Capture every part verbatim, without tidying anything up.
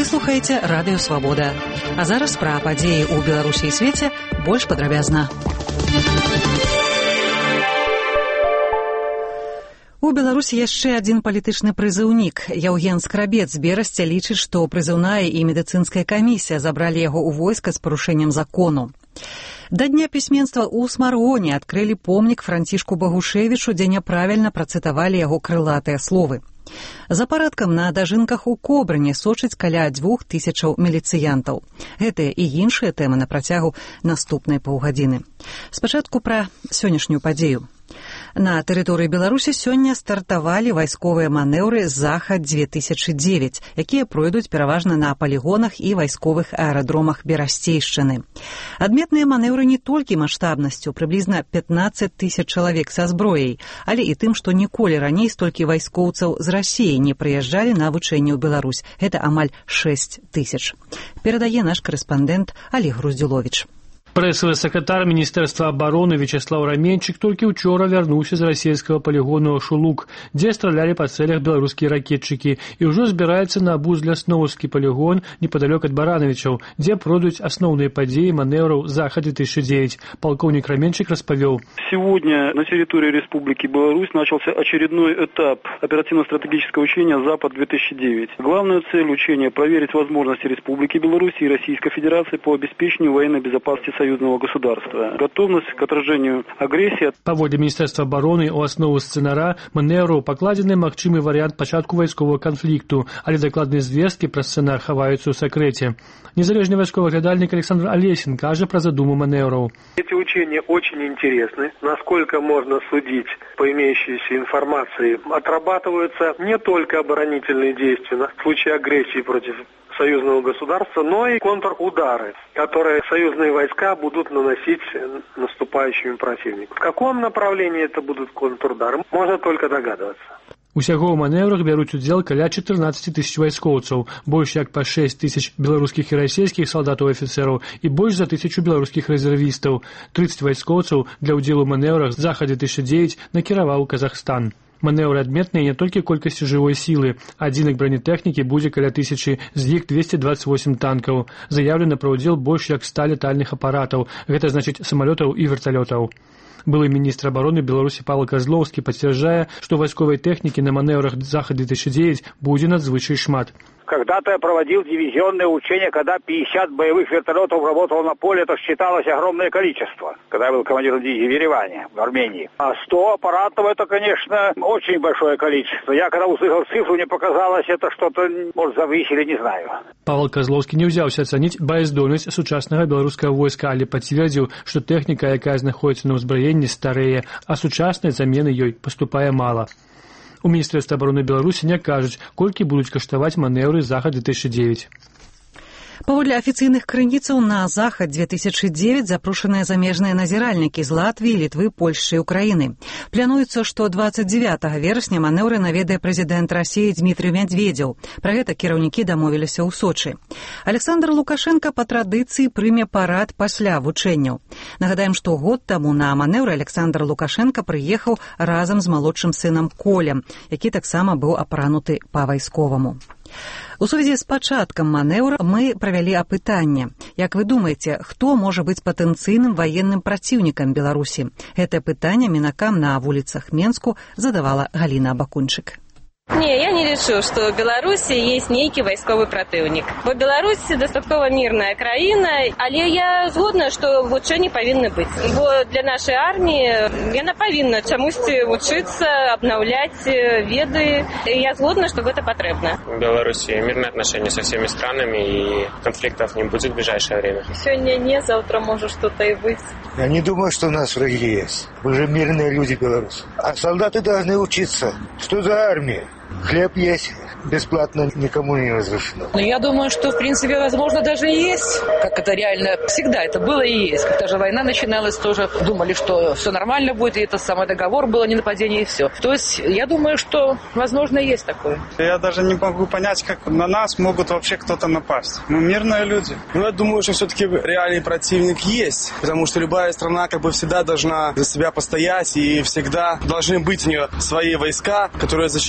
слухаеце радыё Свабода. А зараз пра падзеі ў Беларусі і свеце больш падрабязна. У Беларусі яшчэ адзін палітычны прызыўнік. Яўген Скрабец з Берасця лічыць, што прызыўная і медыцынская камісія забралі яго ў войска з парушэннем закону. Да дня пісьменства ў Смаргоне адкрылі помнік Францішку Багушевічу, дзе няправільна працытавалі яго крылатыя словы. За парадкам на дажынках у Кобрыне сочыць каля дзвюх тысячаў міліцыянтаў. Гэтыя і іншыя тэмы на працягу наступнай паўгадзіны. Спачатку пра сённяшнюю падзею. На тэрыторыі Беларусі сёння стартавалі вайсковыя манеўры «Захад-две тысячы дзевяць», якія пройдуць пераважна на палігонах і вайсковых аэрадромах Берасцейшчыны. Адметныя манеўры не толькі маштабнасцю, прыблізна пятнаццаць тысяч чалавек са зброяй, але і тым, што ніколі раней столькі вайскоўцаў з Расіі не прыязджалі на вучэнне ў Беларусь. Гэта амаль шэсць тысяч. Перадае наш корэспандэнт Олег Груздзюловіч. Прэсавы сакратар Міністэрства абароны Вячеслав Раменчык толькі ўчора вярнуўся з расійскага палігону Шулук, дзе стралялі па цэлях беларускія ракетчыкі, і ўжо збіраецца на Бузля-Сноўскі палігон непадалёк ад Баранавічаў, дзе пройдуць асноўныя падзеі манеўраў «Захад-две тысячи девять». Полковник Раменчик распавёл. Сегодня на территории Республики Беларусь начался очередной этап оперативно-стратегического учения «Запад-две тысячи девять». Главная цель учения – проверить возможности Республики Беларусь и Российской Федерации по обеспечению военной безопасности союзного государства. Готовность к отражению агрессии. Паводле Міністэрства абароны у аснову сцэнара манеўраў пакладзены магчымы варыянт пачатку вайсковага канфлікту, але дакладныя звесткі пра сцэнар хаваюцца ў сакрэце. Незалежны вайсковы глядальнік Александр Олесин кажа пра задуму манеўраў. Эти учения очень интересны. Насколько можно судить по имеющейся информации, отрабатываются не только оборонительные действия на случай агрессии против союзного государства, но и контрудары, которые союзные войска будут наносить наступающим противникам. В каком направлении это будут контрудары, можно только догадываться. Усяго ў манеўрах бяруць удзел каля чатырнаццаць тысяч вайскоўцаў, больш як па шэсць тысяч беларускіх і расійскіх салдатаў і афіцэраў і больш за тысячу беларускіх рэзервістаў. трыццаць вайскоўцаў для ўдзелу ў манеўрах «Захад-две тысячи девять» накіраваў Казахстан. Манеўры адметныя не толькі колькасці жывой сілы. Адзінак бронетэхнікі будзе каля тысячы, з іх двести двадцать восемь танкаў. Заяўлена пра ўдзел больш як ста летальных апаратаў, гэта значыць самалётаў і верталётаў. Былы міністр абароны Беларусі Павел Козловскі пацвярджае, што вайсковай тэхнікі на манеўрах «Захад-две тысячи девять» будзе надзвычай шмат. Когда-то я проводил дивизионные учения, когда пятьдесят боевых вертолетов работало на поле, это считалось огромное количество, когда я был командиром дивизии в Ереване, в Армении. А сто аппаратов – это, конечно, очень большое количество. Я когда услышал цифру, мне показалось, это что-то, может, завысили, не знаю. Павел Козловскі не ўзяўся ацаніць баяздольнасць сучаснага беларускага войска, але пацвердзіў, што тэхніка, якая знаходзіцца на ўзбраенні, старэе, а сучаснай замены ёй паступае мала. У Міністэрства абароны Беларусі не кажуць, колькі будуць каштаваць манеўры «Захад-две тысячи девять». Паводле афіцыйных крыніцаў на «Захад-две тысячи девять» запрошаныя замежныя назіральнікі з Латвіі, Літвы, Польшчы і Украіны. Плануецца, што двадцать девятого верасня манеўры наведае прэзідэнт Расіі Дмітрый Медведзеў. Пра гэта кіраўнікі дамовіліся ў Сочы. Александр Лукашенко па традыцыі прыме парад пасля вучэнняў. Нагадаем, што год таму на манеўры Александр Лукашенко прыехаў разам з малодшым сынам Колем, які таксама быў апрануты па-вайсковаму. У сувязі з пачаткам манеўра мы правялі апытанне. Як вы думаеце, хто можа быць патэнцыйным ваенным праціўнікам Беларусі? Гэтае пытанне мінакам на вуліцах Менску задавала Галіна Абакунчык. Не, я не лічу, што ў Беларусі ёсць нейкі вайсковы праціўнік. Бо Беларусь дастаткова мірная краіна, але я згодна, што вучэнні павінны быць. Бо для нашай арміі яна павінна чамусьці вучыцца, абнаўляць веды. Я згодна, што гэта патрэбна. В Беларуси мирные отношения со всеми странами, и конфликтов не будет в ближайшее время. Сегодня не, завтра может что-то и быть. Я не думаю, что у нас враги есть. Мы же мирные люди белорусы. А солдаты должны учиться. Что за армия? Хлеб есть, бесплатно никому не разрешено. Но я думаю, что, в принципе, возможно, даже и есть. Как это реально всегда это было и есть. Когда же война начиналась, тоже думали, что все нормально будет, и это самый договор был, а не нападение, и все. То есть, я думаю, что, возможно, есть такое. Я даже не могу понять, как на нас могут вообще кто-то напасть. Мы мирные люди. Ну, я думаю, что все-таки реальный противник есть, потому что любая страна как бы всегда должна за себя постоять, и всегда должны быть у нее свои войска, которые защитят эту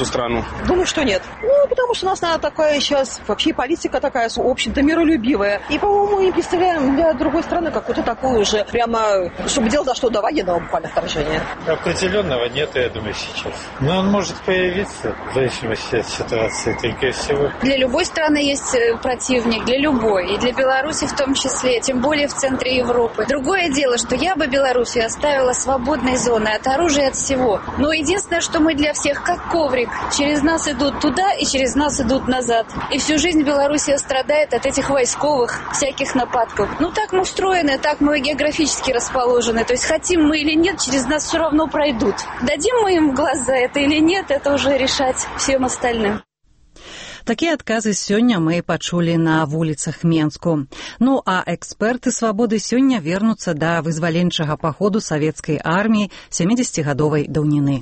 эту страну? Думаю, что нет. Ну, потому что у нас, наверное, такая сейчас вообще политика такая, в общем-то, миролюбивая. И, по-моему, мы не представляем для другой страны какую-то такую уже, прямо, чтобы дело дошло до военного буквально вторжения. Определенного нет, я думаю, сейчас. Но он может появиться в зависимости от ситуации, только и всего. Для любой страны есть противник, для любой. И для Беларуси в том числе, тем более в центре Европы. Другое дело, что я бы Белоруссию оставила свободной зоной от оружия, от всего. Но единственное, что мы для всех как коврик. Через нас идут туда и через нас идут назад. И всю жизнь Белоруссия страдает от этих войсковых всяких нападков. Ну так мы устроены, так мы географически расположены. То есть хотим мы или нет, через нас все равно пройдут. Дадим мы им в глаз за это или нет, это уже решать всем остальным. Такія адказы сёння мы пачулі на вуліцах Менску. Ну, а эксперты «Свабоды» сёння вернуцца да вызваленчага паходу савецкай арміі сямідзесяцігадовай даўніны.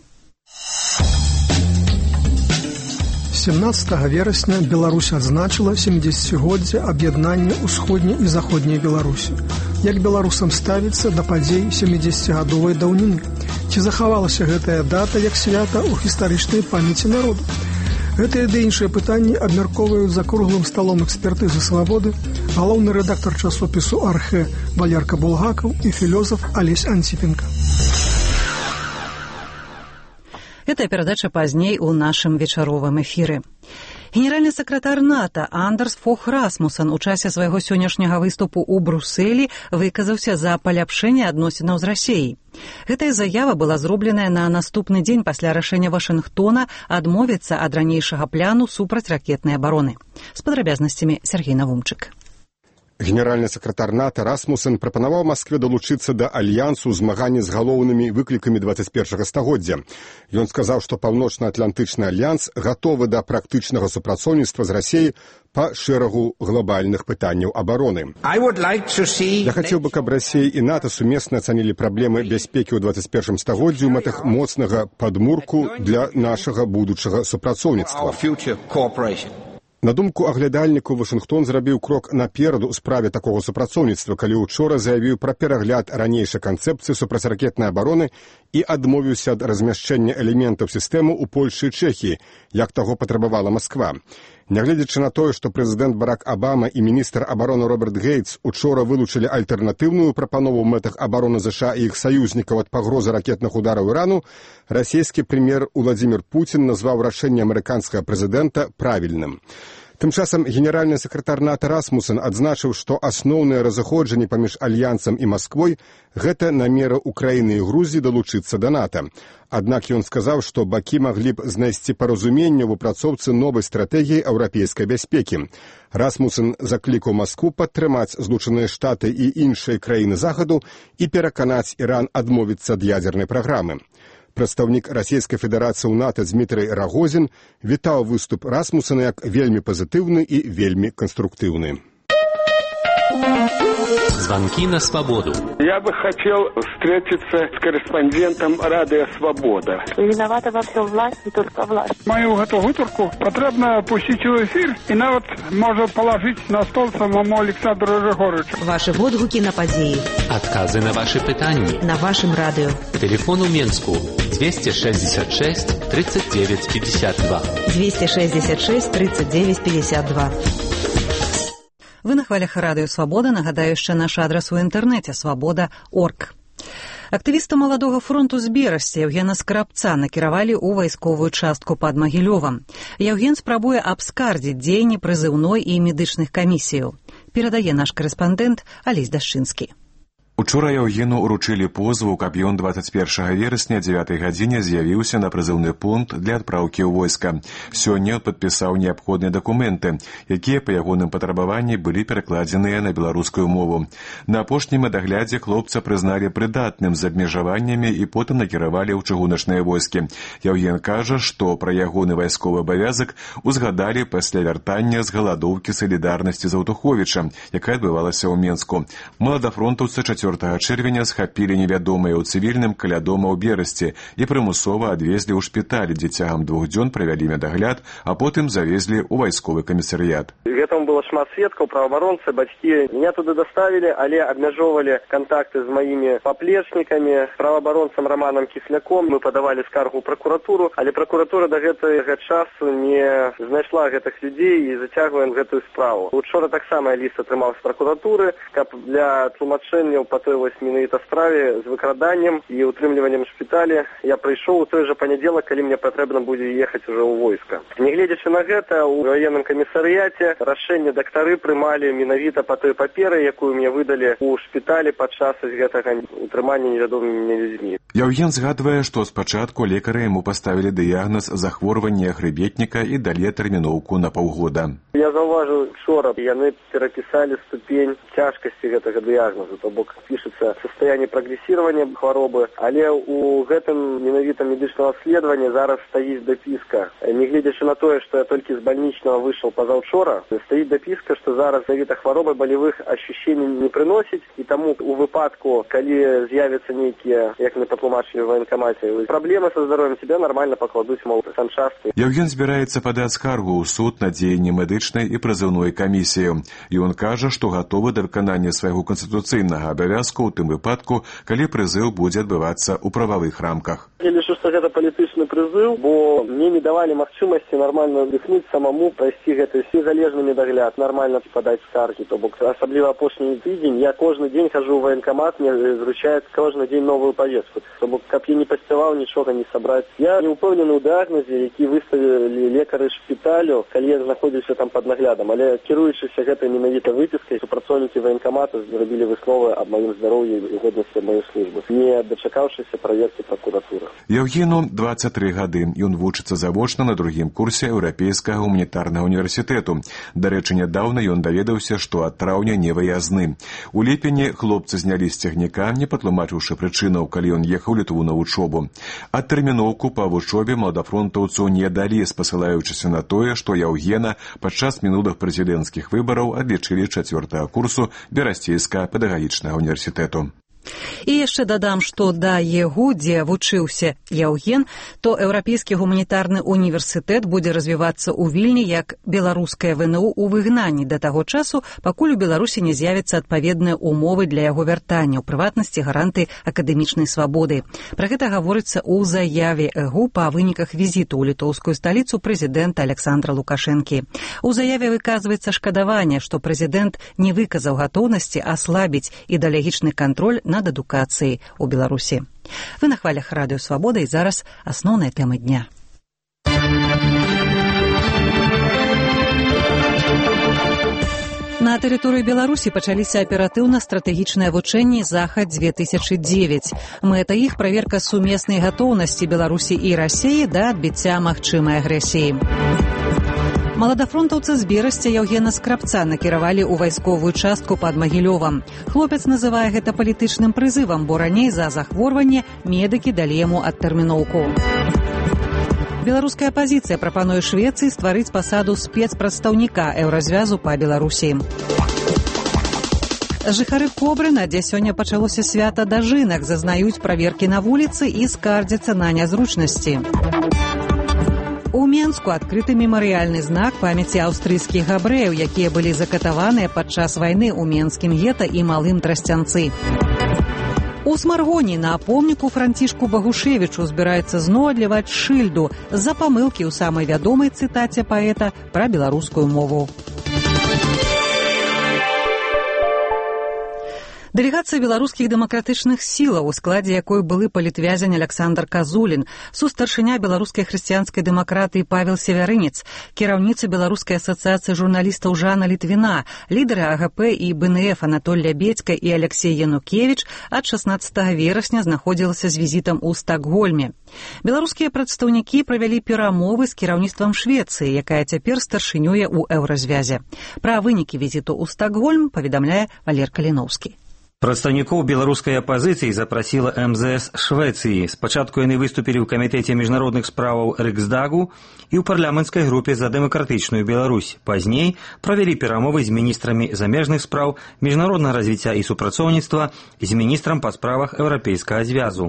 семнадцатага верасня Беларусь адзначыла сямідзесяцігоддзе аб'яднання ўсходняй і заходняй Беларусі. Як беларусам ставіцца да падзей сямідзесяцігадовай даўніны? Ці захавалася гэтая дата як свята ў гістарычнай памяці народу? Гэтыя ды іншыя пытанні абмяркоўваюць за круглым сталом экспертызы «Свабоды», галоўны рэдактар часопісу «Архэ» Валерка Булгакаў і філёзаф Алесь Антипенко. Гэтая перадача пазней у нашым вечаровым эфіры. Генеральны сакратар НАТО Андерс Фох Расмуссен у часе свайго сённяшняга выступу ў Брусэлі выказаўся за паляпшэнне адносінаў з Расіяй. Гэтая заява была зробленая на наступны дзень пасля рашэння Вашынгтона адмовіцца ад ранейшага пляну супрацьракетнай абароны. З падрабязнасцямі Сергей Навумчык. Генеральны сакратар НАТО Расмуссен прапанаваў Маскве далучыцца да альянсу змагання з галоўнымі выклікамі дваццаць першага стагоддзя. Ён сказаў, што паўночна-атлантычны альянс гатовы да практычнага супрацоўніцтва з Расіяй па шэрагу глобальных пытанняў абароны. Like see... Я хацеў бы, каб Расія і НАТО сумесна ацанілі праблемы бяспекі ў дваццаць першым стагоддзі ў мэтах моцнага падмурку для нашага будучага супрацоўніцтва. На думку аглядальнікаў, Вашынгтон зрабіў крок наперад у справе такога супрацоўніцтва, калі учора заявіў пра перагляд ранейшай канцэпцыі супрацьракетнай абароны і адмовіўся ад размяшчэння элементаў сістэмы ў Польшы і Чэхіі, як таго патрабавала Масква. Нягледзячы на тое, што прэзідэнт Барак Абама і міністр абароны Роберт Гейтс учора вылучылі альтэрнатыўную прапанову ў мэтах абароны ЗША і іх саюзнікаў ад пагрозы ракетных удараў Ірану, расійскі прэм'ер Уладзімір Пуцін назваў рашэнне амерыканскага прэзідэнта правільным. Тым часам генеральны сакратар НАТО Расмуссен адзначыў, што асноўныя разыходжанні паміж альянсам і Масквой – гэта намеры Украіны і Грузіі далучыцца да НАТО. Аднак ён сказаў, што бакі маглі б знайсці паразуменне ў выпрацоўцы новай стратэгіі еўрапейскай бяспекі. Расмуссен заклікаў Маскву падтрымаць Злучаныя Штаты і іншыя краіны Захаду і пераканаць Іран адмовіцца ад ядзернай праграмы. Прадстаўнік Расійскай Федэрацыі ў НАТО Дмітрый Рагозін вітаў выступ Расмуссена як вельмі пазітыўны і вельмі канструктыўны. Звонки на свободу. Я бы хотел встретиться с корреспондентом Радио Свобода. Виновата во всем власть, не только власть. Мою эту гутарку потрібно пустить у эфир и нават может положить на стол самому Александру Григоровичу. Ваши водгуки на подеи. Отказы на ваши питания. На вашем радио. Телефон у Менску двести шестьдесят шесть тридцать девять пятьдесят два. двести шестьдесят шесть тридцать девять пятьдесят два. Вы на хвалях Радыё Свабода, нагадаю яшчэ наш адрас у інтэрнэце свабода крапка орг. Актывіста маладога фронту з Берасці Яўгена Скрабца накіравалі ў вайсковую частку пад Магілёвам. Яўген спрабуе абскардзіць дзеянні прызыўной і медычных камісіяў. Перадае наш карэспандэнт Алесь Дашчынскі. Учора Яўгену ўручылі позву, каб ён дваццаць першага верасня дзевятай гадзіне з'явіўся на прызыўны пункт для адпраўкі ў войска. Сёння ён падпісаў неабходныя дакументы, якія па ягоным патрабаванні былі перакладзеныя на беларускую мову. На апошнім адаглядзе хлопца прызналі прыдатным з абмежаваннямі і потым накіравалі ў чыгуначныя войскі. Яўген кажа, што пра ягоны вайсковы абавязак узгадалі пасля вяртання з галадоўкі салідарнасці Заўтуховіча, якая адбывалася ў Менску. Маладафронтаўцы чацвёртага чэрвеня схапілі невядомыя ў цывільным каля дома ў Берасці і прымусова адвезлі ў шпіталь, дзе цягам двух дзён правялі медагляд, а потым завезлі ў вайсковы камісарыят. Гэтаму было шмат сведкаў, праваабаронцы, бацькі. Меня туды даставілі, але абмяжоўвалі кантакты з маімі паплечнікамі, праваабаронцам Романом Кісляком. Мы падавалі скаргу ў пракуратуру, але пракуратура да гэтага часу не знайшла гэтых людзей і зацягваем гэтую справу. Учора таксама ліст атрымаў з пракуратуры, каб для тлумачэнняў па той вось менавіта справе з выкраданнем і утрымліваннем шпіталі я прыйшоў у той жа панядзелак, калі мне патрэбна будзе ехаць ужо ў войска. Нягледзячы на гэта, у ваенным камісарыяце рашэнне дактары прымалі менавіта па той паперы, якую мне выдалі ў шпіталі падчас гэтага утрымання невядомымі людзьмі. Яўген згадвае, што спачатку лекары яму паставілі дыягназ захворвання хрыбетніка і далі тэрміноўку на паўгода. Я заўважыў учора, яны перапісалі ступень цяжкасці гэтага дыягназу, то бок пішацца састаянне прагрэсіравання хваробы, але ў гэтым менавіта медычнага абследавання зараз стаіць дапіска. Нягледзячы на тое, што я толькі з бальнічнага выйшаў пазаўчора, стаіць дапіска, што зараз менавіта хвароба балевых ачушченняў не прыносіць, і таму у выпадку, калі з'явяцца нейкія, як мы патлумачылі ў ваенкамаце, праблемы са здароўем, тебе нормально пакладуць, мол, санчасткі. Яўген збіраецца падаць скаргу ў суд на дзеянні медычнай і прызыўной камісіі. І ён кажа, што гатовы да выканання свайго канстытуцыйнага абавязку ў тым выпадку, калі прызыў будзе адбывацца ў прававых рамках. Я лічу, што гэта палітычны прызыў, бо мне не давалі магчымасці нармальна дыхнуць самому, прайсці гэты незалежны медагляд, нармальна падаць скаргі. То бок, асабліва апошні тыдзень, я кожны дзень хожу ў ваенкамат, мне зручаюць кожны дзень новую павестку. То бок, каб я не паспяваў нічога не сабраць. Я не ўпэўнены ў дыягнозе, які выставілі лекары шпіталю, калі я знаходзіўся там пад наглядам, але кіруючыся гэтай менавіта выпіскай, супрацоўнікі ваенкамата зрабілі высновы аб маім здароўі і годнасці маёй службы, не дачакаўшыся праверкі пракуратуры. Яўгену дваццаць тры гады. Ён вучыцца завочна на другім курсе Еўрапейскага гуманітарнага універсітэту. Дарэчы, нядаўна ён даведаўся, што ад траўня не выязны. У ліпені хлопцы знялі з цягніка, не патлумачыўшы прычынаў, калі ён ехаў Літву на вучобу. Адтэрміноўку па вучобе маладафронтаўцу не далі, спасылаючыся на тое, што Яўгена падчас мінулых прэзідэнцкіх выбараў адлічылі чацвёртага курсу Берасцейскага педагагічнага універсітэту. І яшчэ дадам, што да ЕГУ, дзе вучыўся Яўген, то Еўрапейскі гуманітарны універсітэт будзе развівацца ў Вільні як беларускае ВНУ ў выгнанні да таго часу, пакуль у Беларусі не з'явяцца адпаведныя умовы для яго вяртання, у прыватнасці гаранты акадэмічнай свабоды. Пра гэта гаворыцца ў заяве ЕГУ па выніках візіту ў літоўскую сталіцу прэзідэнта Александра Лукашэнкі. У заяве выказваецца шкадаванне, што прэзідэнт не выказаў гатоўнасці аслабіць ідэалагічны кантроль над адукацыяй у Беларусі. Вы на хвалях радыё Свабода, і зараз асноўныя тэмы дня. На тэрыторыі Беларусі пачаліся аператыўна-стратэгічныя вучэнні «Захад-две тысячы дзевяць». Мэта іх – праверка сумеснай гатоўнасці Беларусі і Расіі да адбіцця магчымай агрэсіі. Маладафронтаўца з Берасця Яўгена Скрабца накіравалі ў вайсковую частку пад Магілёвам. Хлопец называе гэта палітычным прызывам, бо раней за захворванне медыкі далі яму адтэрміноўку. Беларуская апазіцыя прапануе Швецыі стварыць пасаду спецпрадстаўніка Еўразвязу па Беларусі. Жыхары Кобры, дзе сёння пачалося свята дажынак, зазнаюць праверкі на вуліцы і скардзяцца на нязручнасці. У Менску адкрыты мемарыяльны знак памяці аўстрыйскіх габрэяў, якія былі закатаваныя падчас вайны ў менскім гета і малым Трасцянцы. У Смаргоні на помніку Францішку Багушевічу збіраецца зноў адліваць шыльду з-за памылкі ў самай вядомай цытаце паэта пра беларускую мову. Дэлегацыя беларускіх дэмакратычных сілаў, у складзе якой былы палітвязень Александр Казулін, сустаршыня беларускай хрысціянскай дэмакратыі Павел Севярынец, кіраўніца беларускай асацыяцыі журналістаў Жанна Літвіна, лідары АГП і БНФ Анатолія Бедзька і Алексей Янукевіч ад шаснаццатага верасня знаходзілася з візітам у Стакгольме. Беларускія прадстаўнікі правялі перамовы з кіраўніцтвам Швецыі, якая цяпер старшынюе ў Еўразвязе. Пра вынікі візіту ў Стакгольм паведамляе Валер Каліноўскі. Прадстаўнікоў беларускай апазіцыі запрасіла эм зэ эс Швецыі. Спачатку яны выступілі ў камітэце міжнародных справаў Рыксдагу і ў парламенцкай групе за дэмакратычную Беларусь. Пазней правялі перамовы з міністрамі замежных спраў, міжнароднага развіцця і супрацоўніцтва, з міністрам па справах Еўрапейскага звязу.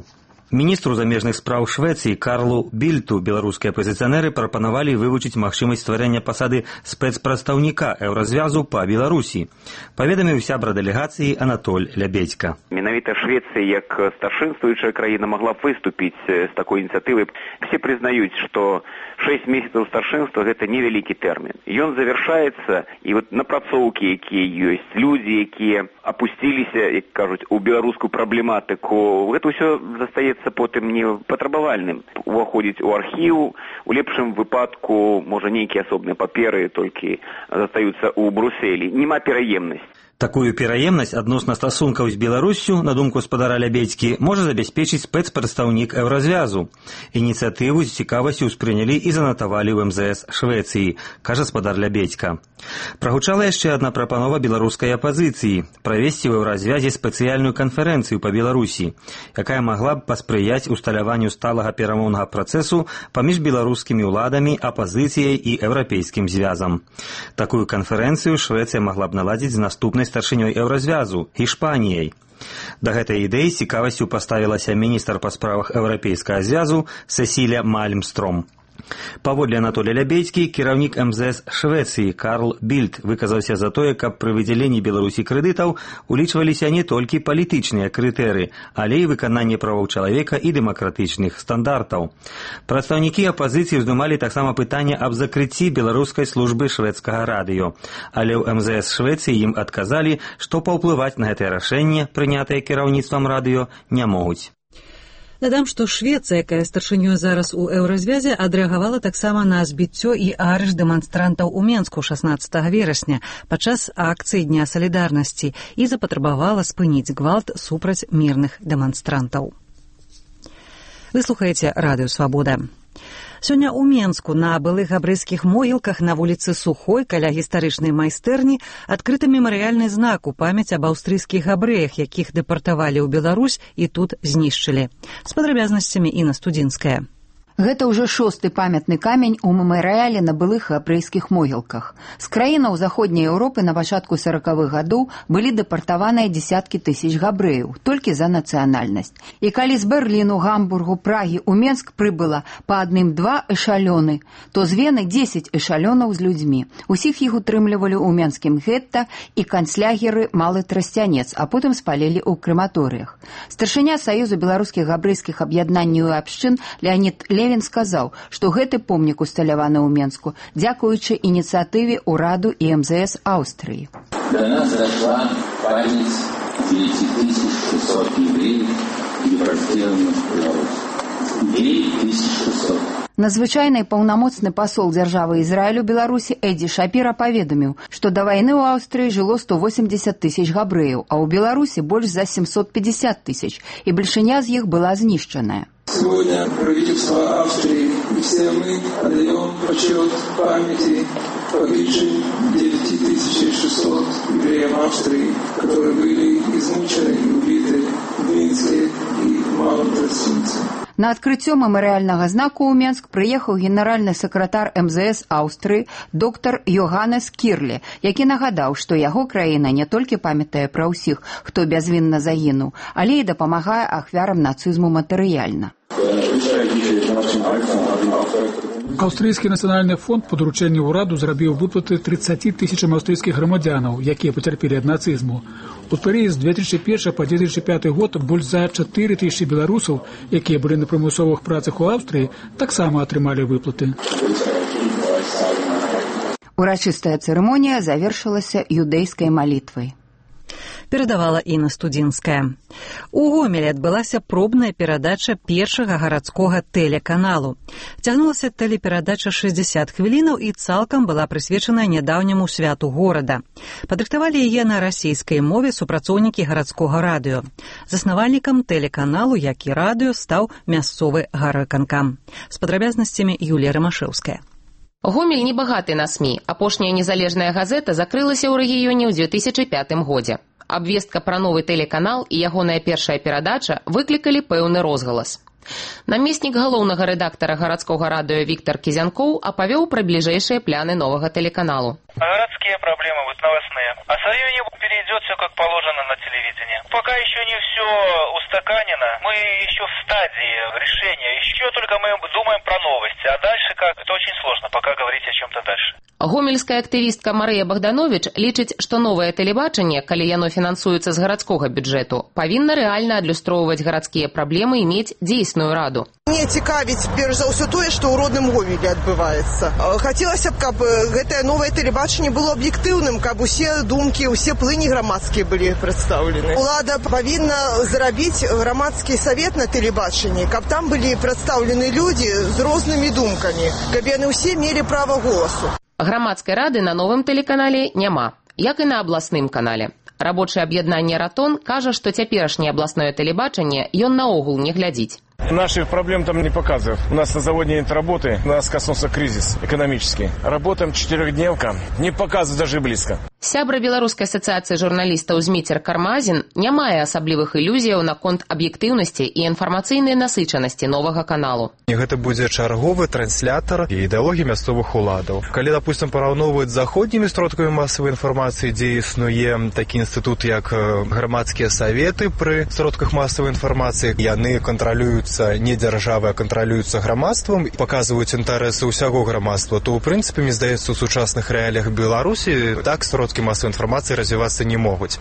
Міністру замежных спраў Швецыі Карлу Більту беларускія апазіцыянеры прапанавалі вывучыць магчымасць стварэння пасады спецпрадстаўніка еўразвязу па Беларусі. Паведаміў сябра дэлегацыі Анатоль Лябедзька. Менавіта Швецыя, як старшынствуючая краіна, могла выступіць з такой ініцыятывай. Все прызнаюць, што шэсць месяцаў старшынства – гэта невялікі тэрмін. Ён завяршаецца, і вот напрацоўкі, якія ёсць, людзі, якія апусціліся, як кажуць, у беларускую праблематыку, гэта ўсё застаецца потым не патрабавальным. Уваходзіць у архіў, у лепшым выпадку, можа, нейкія асобныя паперы толькі застаюцца ў Брусэлі. Нема пераемнасці. Такую пераемнасць адносна стасункаў з Беларуссю, на думку спадара Лябедзькі, можа забяспечыць спецпрадстаўнік еўразвязу. Ініцыятыву з цікавасцю ўспрынялі і занатавалі ў эм зэ эс Швецыі, кажа спадар Лябедзька. Прагучала яшчэ адна прапанова беларускай апазіцыі – правесці ў еўразвязе спецыяльную канферэнцыю па Беларусі, якая магла б паспрыяць усталяванню сталага перамоўнага працэсу паміж беларускімі ўладамі, апазіцыяй і еўрапейскім звязам. Такую канферэнцыю Швецыя магла б наладзіць з наступнай старшынёй еўразвязу – Ішпаніяй. Да гэтай ідэі з цікавасцю паставілася міністр па справах еўрапейскага звязу Сесілія Мальмстром. Паводле Анатолія Лябедзькі, кіраўнік эм зэ эс Швецыі Карл Більт выказаўся за тое, каб пры выдзяленні Беларусі крэдытаў улічваліся не толькі палітычныя крытэрыі, але і выкананне правоў чалавека і дэмакратычных стандартаў. Прадстаўнікі апазіцыі ўздымалі таксама пытанне аб закрыцці беларускай службы шведскага радыё, але ў эм зэ эс Швецыі ім адказалі, што паўплываць на гэтае рашэнне, прынятае кіраўніцтвам радыё, не могуць. Дадам, што Швецыя, якая старшынёй зараз у еўразвязе, адрэагавала таксама на збіццё і арышт дэманстрантаў у Менску шаснаццатага верасня падчас акцыі Дня салідарнасці і запатрабавала спыніць гвалт супраць мірных дэманстрантаў. Вы слухаеце радыё «Свабода». Сёння ў Менску на былых габрэйскіх могілках на вуліцы Сухой каля гістарычнай майстэрні адкрыты мемарыяльны знак у памяць аб аўстрыйскіх габрэях, якіх дэпартавалі ў Беларусь і тут знішчылі. З падрабязнасцямі Інна Студзінская. Гэта ўжо шосты памятны камень у мемарыяле на былых габрэйскіх могілках. З краінаў заходняй Еўропы на пачатку саракавых гадоў былі дэпартаваныя дзесяткі тысяч габрэяў, толькі за нацыянальнасць. І калі з Берліну, Гамбургу, Прагі ў Менск прыбыла па адным-два эшалёны, то з Вены дзесяць эшалёнаў з людзьмі. Усіх іх утрымлівалі ў менскім гетта і канцлягеры Малы Трасцянец, а потым спалілі ў крэматорыях. Старшыня Саюзу беларускіх габрэйскіх аб'яднанняў і абшчын Леонід Левін сказаў, што гэты помнік усталяваны ў Менску дзякуючы ініцыятыве ўраду і эм зэ эс Аўстрыі. До нас дошла память девять тысяч шестьсот евреев, депортированных в Беларусь. девять тысяч шестьсот. Надзвычайны паўнамоцны пасол дзяржавы Ізраілю Беларусі Эдзі Шапіра паведаміў, што да вайны ў Аўстрыі жыло сто восемьдесят тысяч габрэяў, а ў Беларусі больш за семьсот пятьдесят тысяч, і бальшыня з іх была знішчаная. Сегодня правительство Австрии и все мы отдаем почет памяти погибшим девять тысяч шестьсот евреям Австрии, которые были измучены и убиты в Минске и Малом Трасцянце. На адкрыццё мемарыяльнага знаку ў Менск прыехаў генеральны сакратар эм зэ эс Аўстрыі доктар Йоганнес Кірле, які нагадаў, што яго краіна не толькі памятае пра ўсіх, хто бязвінна загінуў, але і дапамагае ахвярам нацызму матэрыяльна. Аўстрыйскі нацыянальны фонд па даручэнню ўраду зрабіў выплаты тридцати тысячам аўстрыйскіх грамадзянаў, якія пацярпелі ад нацызму. У перыяд з две тысячи первый па две тысячи пятый год больш за чатыры тысячы беларусаў, якія былі на прымусовых працах у Аўстрыі, таксама атрымалі выплаты. Урачыстая цырымонія завершылася юдэйскай малітвай. Перадавала Інна Студзінская. У Гомелі адбылася пробная перадача першага гарадскога тэлеканалу. Цягнулася тэлеперадача шэсцьдзесят хвілінаў і цалкам была прысвечаная нядаўняму святу горада. Падрыхтавалі яе на расійскай мове супрацоўнікі гарадскога радыё. Заснавальнікам тэлеканалу, як і радыё, стаў мясцовы гарвыканкам. З падрабязнасцямі Юлія Рамашэўская. Гомель небагаты на СМІ. Апошняя незалежная газета закрылася ў рэгіёне ў две тысячи пятым годзе. Абвестка пра новы тэлеканал і ягоная першая перадача выклікалі пэўны розгалас. Намеснік галоўнага рэдактара гарадскога радыё Віктор Кізянкоў апавёў пра бліжэйшыя пляны новага телеканалу. Городские проблемы, вот новостные. А с районе перейдет все как положено на телевидение. Пока еще не все устаканено. Мы еще в стадии решения. Еще только мы думаем про новости. А дальше как? Это очень сложно пока говорить о чем-то дальше. Гомельская актывістка Марыя Богданович лічыць, што новае тэлебачанне, калі яно фінансуецца з гарадскога бюджэту, павінна рэальна адлюстроўваць гарадскія праблемы і мець дзейсную раду. Мне цікавіць, перш за ўсё тое, што ў родным Гомелі адбываецца. Хацелася б, каб гэтае новае тэлебачанне было аб'ектыўным, каб усе думкі, усе плыні грамадскія былі прадстаўлены. Улада павінна зрабіць грамадскі савет на тэлебачанні, каб там былі прадстаўлены людзі з рознымі думкамі, каб яны ўсе мелі права голасу. Грамадскай рады на новым тэлеканале няма, як і на абласным канале. Рабочае аб'яднанне «Ратон» кажа, што цяперашняе абласное тэлебачанне ён наогул не глядзіць. Наших проблем там не показывают. У нас на заводе нет работы, у нас коснулся кризис экономический. Работаем четырехдневка, не показывают даже близко. Сябра Беларускай асацыяцыі журналістаў Зміцер Кармазін не мае асаблівых ілюзіяў наконт аб'ектыўнасці і інфармацыйнай насычанасці новага каналу. Гэта будзе чарговы транслятар ідэалогіі мясцовых уладаў. Калі, допустим, параўноўваюць з заходнімі сродкамі масавай інфармацыі, дзе існуе такі інстытут, як грамадскія саветы пры сродках масавай інфармацыі, яны кантралююцца не дзяржавай, а кантралююцца грамадствам, паказваюць інтарэсы ўсяго грамадства, то, ў прынцыпе, мне здаецца, у сучасных рэаліях Беларусі так сродкі массовой информации развиваться не могут.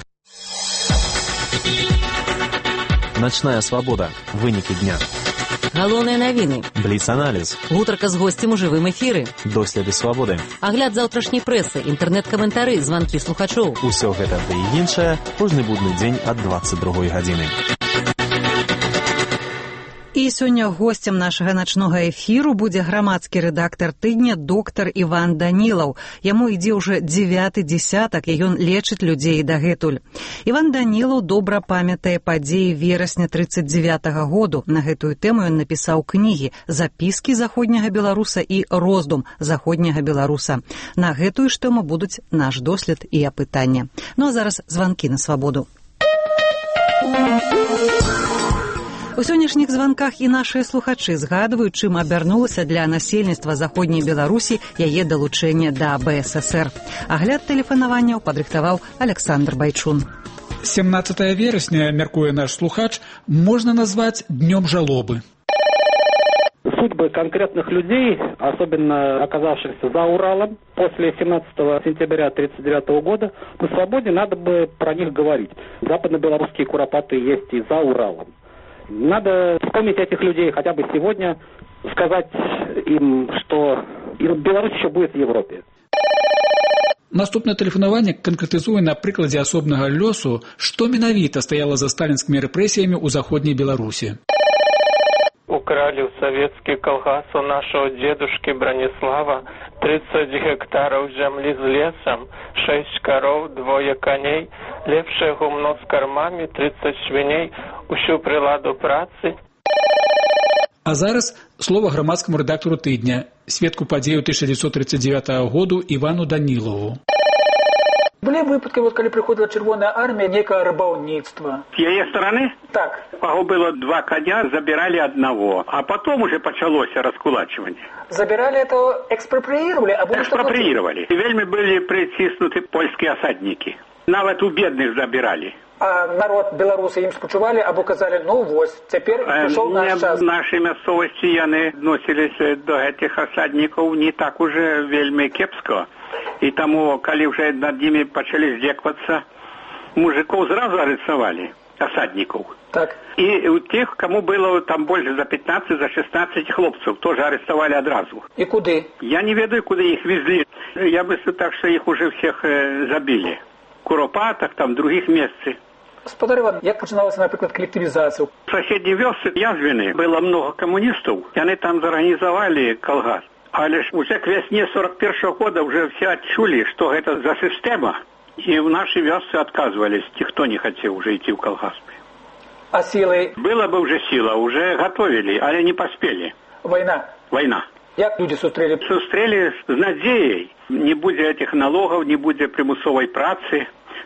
Ночная свобода. Выники дня. Галоўныя навіны. Бліц-аналіз. Гутарка з госцем у жывым эфіры. Доследы свабоды. Агляд заўтрашняй прэсы, інтэрнэт-каментары, званкі слухачоў. Усё гэта ды і іншае кожны будны дзень ад дваццаць другой гадзіны. І сёння госцем нашага начнога эфіру будзе грамадскі рэдактар тыдня доктар Іван Данілаў. Яму ідзе ўжо дзевяты дзесятак, і ён лечыць людзей дагэтуль. Іван Данілаў добра памятае падзеі верасня трыццаць дзевятага году. На гэтую тэму ён напісаў кнігі «Запіскі заходняга беларуса» і «Роздум заходняга беларуса». На гэтую ж тэму будуць наш дослед і апытанне. Ну а зараз званкі на свабоду. У сённяшніх званках і нашыя слухачы згадваюць, чым абярнулася для насельніцтва заходняй Беларусі яе далучэнне да бэ эс эсэр. Агляд тэлефанаванняў падрыхтаваў Александр Байчун. семнадцатое верасня, мяркуе наш слухач, можна назваць днём жалобы. Судьбы конкретных людей, особенно оказавшихся за Уралом, после семнадцатого сентября тридцать девятого года, на свободе надо бы про них говорить. Западно-белорусские куропаты есть и за Уралом. Надо вспомнить этих людей хотя бы сегодня, сказать им, что Беларусь еще будет в Европе. Наступнае тэлефанаванне канкрэтызуе на прыкладзе асобнага лёсу, што менавіта стаяла за сталінскімі рэпрэсіямі ў заходняй Беларусі. Украли в советский колхоз у нашего дедушки Бронислава тридцать гектаров земли с лесом, шесть коров, двое коней, лепшее гумно с кормами, тридцать свиней, усю приладу працы. А зараз слово грамадскаму рэдактару тыдня, сведку падзею тысяча девятьсот тридцать девятого году Івану Данілову. Былі выпадкі, вот, калі прыходила Чырвоная армія, некое рыбаўніцтва. С ее стороны? Так. Было два коня, забирали одного, а потом уже началось раскулачивание. Забирали это, экспроприировали? А экспроприировали. И вельми были притиснуты польские осадники. Нават у бедных забирали. А народ белорусы им спочували, або казали, ну вось, теперь пришел наш час. В нашей местности яны относились до этих осадников не так уже вельми кепско. И тому, коли уже над ними почали здекваться, мужиков сразу арестовали, осадников. Так. И у тех, кому было там больше за пятнадцать, за шестнадцать хлопцев, тоже арестовали одразу. И куда? Я не ведаю, куда их везли. Я мыслю так, что их уже всех э, забили. В Куропатах, там, в других местах. Господар Иван, як починалася, наприклад, коллективизация? В соседней вёске Язвины было много коммунистов, и они там зорганизовали колгас. Але ж уже к весне сорок первого года уже все отчули, что это за система, и в нашей вёске отказывались, никто не хотел уже идти в колгас. А силы? Была бы уже сила, уже готовили, але не поспели. Война? Война. Як люди сустрели? Сустрели с надеей, не будет этих налогов, не будет примусовой працы,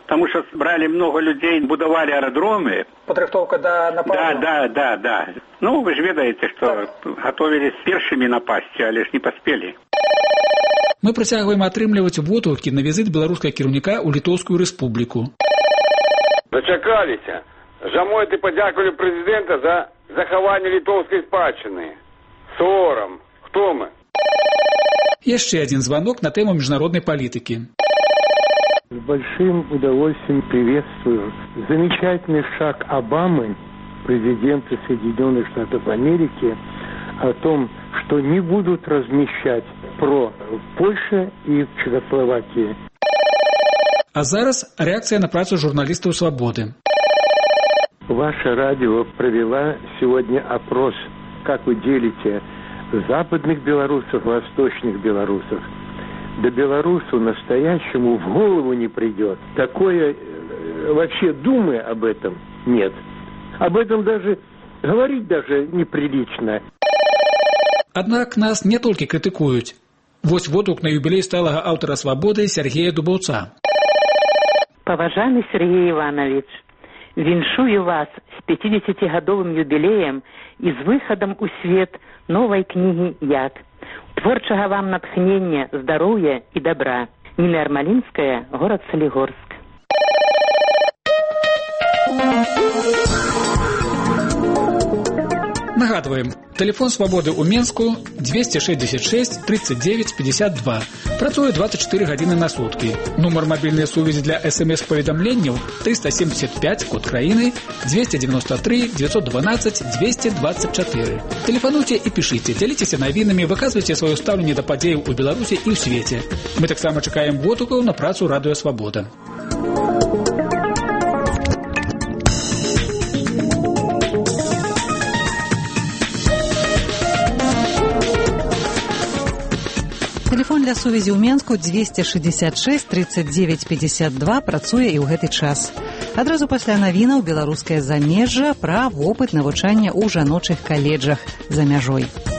Потому что брали много людей, будовали аэродромы. Падрыхтоўка да нападу? Да, да, да, да. Ну, вы же ведаете, что готовились первыми напасти, але ж не поспели. Мы працягваем атрымліваць водгукі на візіт беларускага кіраўніка ў Літоўскую рэспубліку. Дачакаліся. Жамойт і падзякавалі прэзідэнта за захаванне літоўскай спадчыны. Сорам. Хто мы? Яшчэ один звонок на тему международной политики. С большим удовольствием приветствую замечательный шаг Обамы, президента Соединенных Штатов Америки, о том, что не будут размещать про Польша и Чехословакии. А зараз реакция на працу журналистов «Свободы». Ваше радио провела сегодня опрос, как вы делите западных белорусов, восточных белорусов. Да белорусу настоящему в голову не придет. Такое, вообще думы об этом нет. Об этом даже говорить даже неприлично. Аднак нас не толькі крытыкуюць. Вось водгук на юбілей сталага аўтара «Свободы» Сергея Дубаўца. Паважаны Сергей Иванович, віншую вас с пятидесятигодовым юбилеем и с выходом у свет новой книги «Як». Творчего вам натхнения, здоровья и добра. Нина Ермолинская, город Солигорск. Нагадываем, телефон «Свободы» у Менску двести шестьдесят шесть тридцать девять пятьдесят два. Працуе двадцать четыре гадзіны на сутки. Нумар мобильной сувязі для смс-поведомлений триста семьдесят пять, код краины двести девяносто три девятьсот двенадцать двести двадцать четыре. Телефонуйте и пишите, делитесь новинами, выказывайте свое ставление до подей у Беларуси и в свете. Мы так само чекаем водгуков на працу Радио Свобода. Телефон для сувязі ў Менску двести шестьдесят шесть тридцать девять пятьдесят два працуе і ў гэты час. Адразу пасля навінаў беларускае замежжа пра вопыт навучання ў жаночых каледжах за мяжой.